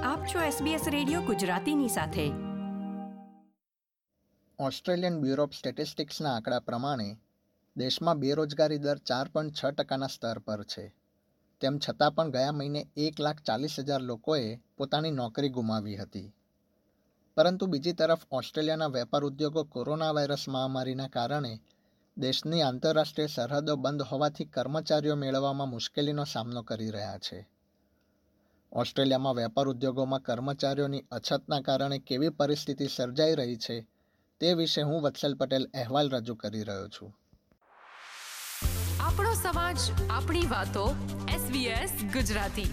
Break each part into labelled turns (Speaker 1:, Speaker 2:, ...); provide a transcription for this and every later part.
Speaker 1: આપ છો SBS radio ગુજરાતીની સાથે.
Speaker 2: ઓસ્ટ્રેલિયન બ્યુરો ઓફ સ્ટેટિસ્ટિક્સના આંકડા પ્રમાણે દેશમાં બેરોજગારી દર 4.6% સ્તર પર છે. તેમ છતાં પણ ગયા મહિને 1,40,000 લોકોએ પોતાની નોકરી ગુમાવી હતી. પરંતુ બીજી તરફ ઓસ્ટ્રેલિયાના વેપાર ઉદ્યોગો કોરોના વાયરસ મહામારીના કારણે દેશની આંતરરાષ્ટ્રીય સરહદો બંધ હોવાથી કર્મચારીઓ મેળવવામાં મુશ્કેલીનો સામનો કરી રહ્યા છે. ઓસ્ટ્રેલિયામાં વેપાર ઉદ્યોગોમાં કર્મચારીઓની અછતના કારણે કેવી પરિસ્થિતિ સર્જાઈ રહી છે તે વિશે હું વત્સલ પટેલ અહેવાલ રજૂ કરી રહ્યો છું.
Speaker 1: આપણો સમાજ, આપણી વાતો. SBS ગુજરાતી.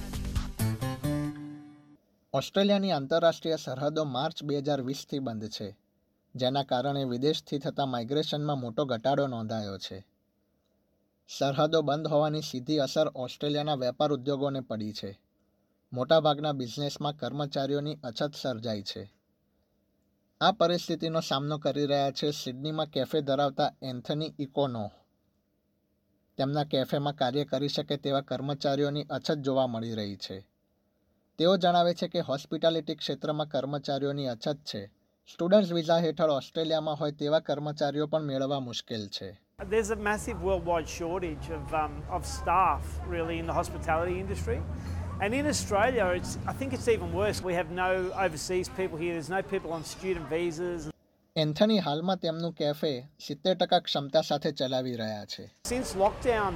Speaker 2: ઓસ્ટ્રેલિયાની આંતરરાષ્ટ્રીય સરહદો માર્ચ 2020થી બંધ છે, જેના કારણે વિદેશથી થતા માઇગ્રેશનમાં મોટો ઘટાડો નોંધાયો છે. સરહદો બંધ હોવાની સીધી અસર ઓસ્ટ્રેલિયાના વેપાર ઉદ્યોગોને પડી છે. મોટાભાગના બિઝનેસમાં કર્મચારીઓની અછત સર્જાઈ છે. આ પરિસ્થિતિનો સામનો કરી રહ્યા છે સિડનીમાં કેફે ધરાવતા એન્થની ઇકોનો. તેમના કેફેમાં કાર્ય કરી શકે તેવા કર્મચારીઓની અછત જોવા મળી રહી છે. તેઓ જણાવે છે કે હોસ્પિટાલિટી ક્ષેત્રમાં કર્મચારીઓની અછત છે. સ્ટુડન્ટ્સ વિઝા હેઠળ ઓસ્ટ્રેલિયામાં હોય તેવા કર્મચારીઓ પણ મેળવવા મુશ્કેલ છે.
Speaker 3: There's a massive worldwide shortage of staff really in the hospitality industry. And in Australia, I think it's even worse. We have no overseas people here. There's no people on student visas.
Speaker 2: Anthony હાલમાં તેમનું cafe 70% ક્ષમતા સાથે ચલાવી રહ્યા છે.
Speaker 3: Since lockdown,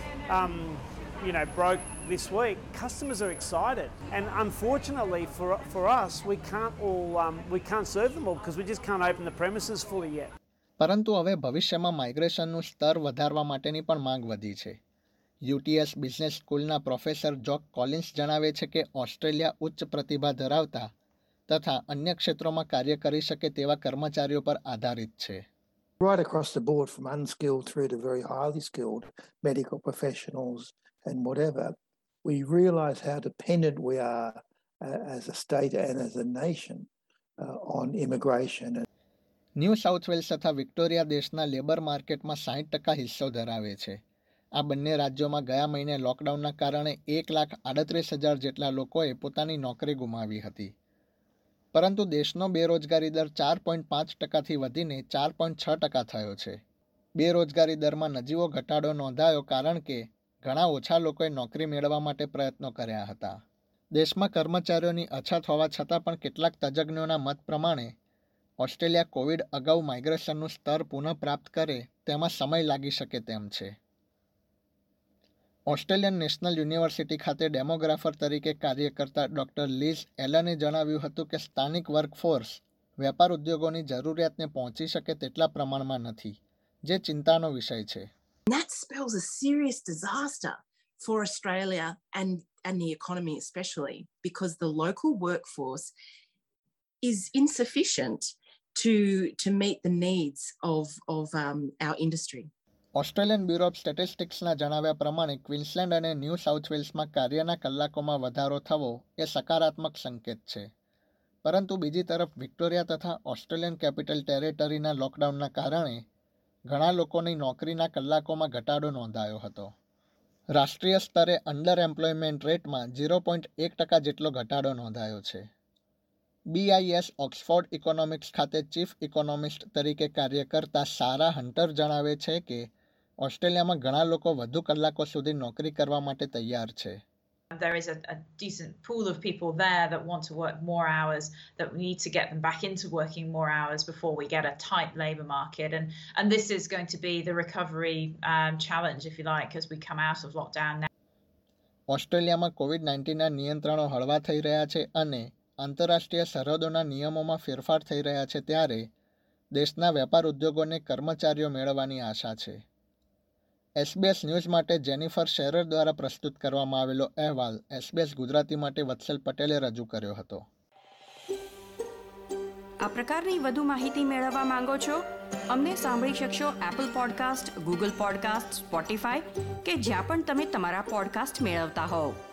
Speaker 3: broke this week, customers are excited. And unfortunately for us, we can't serve them all because we just can't open the premises fully yet.
Speaker 2: પરંતુ હવે ભવિષ્યમાં માઇગ્રેશનનું સ્તર વધારવા માટેની પણ માંગ વધી છે. UTS બિઝનેસ સ્કૂલના પ્રોફેસર જોક કોલિન્સ જણાવે છે કે ઓસ્ટ્રેલિયા ઉચ્ચ પ્રતિભા ધરાવતા તથા અન્ય ક્ષેત્રોમાં કાર્ય કરી શકે તેવા કર્મચારીઓ પર આધારિત છે.
Speaker 4: Right across the board, from unskilled through to very highly skilled medical professionals and whatever, we realise how dependent we are as a state and as a nation on immigration.
Speaker 2: New South Wales તથા Victoria દેશના labour માર્કેટમાં 60% હિસ્સો ધરાવે છે. આ બંને રાજ્યોમાં ગયા મહિને લોકડાઉનના કારણે 1,38,000 જેટલા લોકોએ પોતાની નોકરી ગુમાવી હતી. પરંતુ દેશનો બેરોજગારી દર 4.5%થી વધીને 4.6% થયો છે. બેરોજગારી દરમાં નજીવો ઘટાડો નોંધાયો કારણ કે ઘણા ઓછા લોકોએ નોકરી મેળવવા માટે પ્રયત્નો કર્યા હતા. દેશમાં કર્મચારીઓની અછત હોવા છતાં પણ કેટલાક તજજ્ઞોના મત પ્રમાણે ઓસ્ટ્રેલિયા કોવિડ અગાઉ માઇગ્રેશનનું સ્તર પુનઃપ્રાપ્ત કરે તેમાં સમય લાગી શકે તેમ છે. ઓસ્ટ્રેલિયન નેશનલ યુનિવર્સિટી ખાતે ડેમોગ્રાફર તરીકે કાર્ય કરતા ડૉક્ટર લીઝ એલને જણાવ્યું હતું કે સ્થાનિક વર્કફોર્સ વેપાર ઉદ્યોગોની જરૂરિયાતને પહોંચી શકે તેટલા પ્રમાણમાં નથી, જે ચિંતાનો વિષય છે.
Speaker 5: That spells a serious disaster for Australia and the economy especially, because the local workforce is insufficient to meet the needs of our industry.
Speaker 2: Australian bureau of સ્ટેટિસ્ટિક્સના જણાવ્યા પ્રમાણે ક્વીન્સલેન્ડ અને ન્યૂ સાઉથ વેલ્સમાં કાર્યના કલાકોમાં વધારો થવો એ સકારાત્મક સંકેત છે. પરંતુ બીજી તરફ વિક્ટોરિયા તથા ઓસ્ટ્રેલિયન કેપિટલ ટેરેટરીના લોકડાઉનના કારણે ઘણા લોકોની નોકરીના કલાકોમાં ઘટાડો નોંધાયો હતો. રાષ્ટ્રીય સ્તરે અંડર એમ્પ્લોયમેન્ટ રેટમાં 0.1% જેટલો ઘટાડો નોંધાયો છે. BIS ઓક્સફોર્ડ ઇકોનોમિક્સ ખાતે ચીફ ઇકોનોમિસ્ટ તરીકે કાર્ય કરતા સારા હન્ટર જણાવે છે કે ઓસ્ટ્રેલિયામાં ઘણા લોકો વધુ કલાકો સુધી નોકરી કરવા માટે તૈયાર છે.
Speaker 6: There is a decent pool of people there that want to work more hours, that we need to get them back into working more hours before we get a tight labour market. And this is going to be the recovery challenge, if you like, as we come out of lockdown now.
Speaker 2: ઓસ્ટ્રેલિયામાં COVID-19ના નિયંત્રણો હળવા થઈ રહ્યા છે અને આંતરરાષ્ટ્રીય સરહદોના નિયમોમાં ફેરફાર થઈ રહ્યા છે ત્યારે દેશના વેપાર ઉદ્યોગોને કર્મચારીઓ મેળવવાની આશા છે. SBS ન્યૂઝ માટે જેનિફર શેરર દ્વારા પ્રસ્તુત કરવામાં આવેલો અહેવાલ SBS ગુજરાતી માટે વત્સલ પટેલે રજૂ કર્યો હતો.
Speaker 1: આ પ્રકારની વધુ માહિતી મેળવવા માંગો છો? અમને સાંભળી શકશો Apple podcast, Google podcast, Spotify કે જ્યાં પણ તમે તમારા પોડકાસ્ટ મેળવતા હોવ.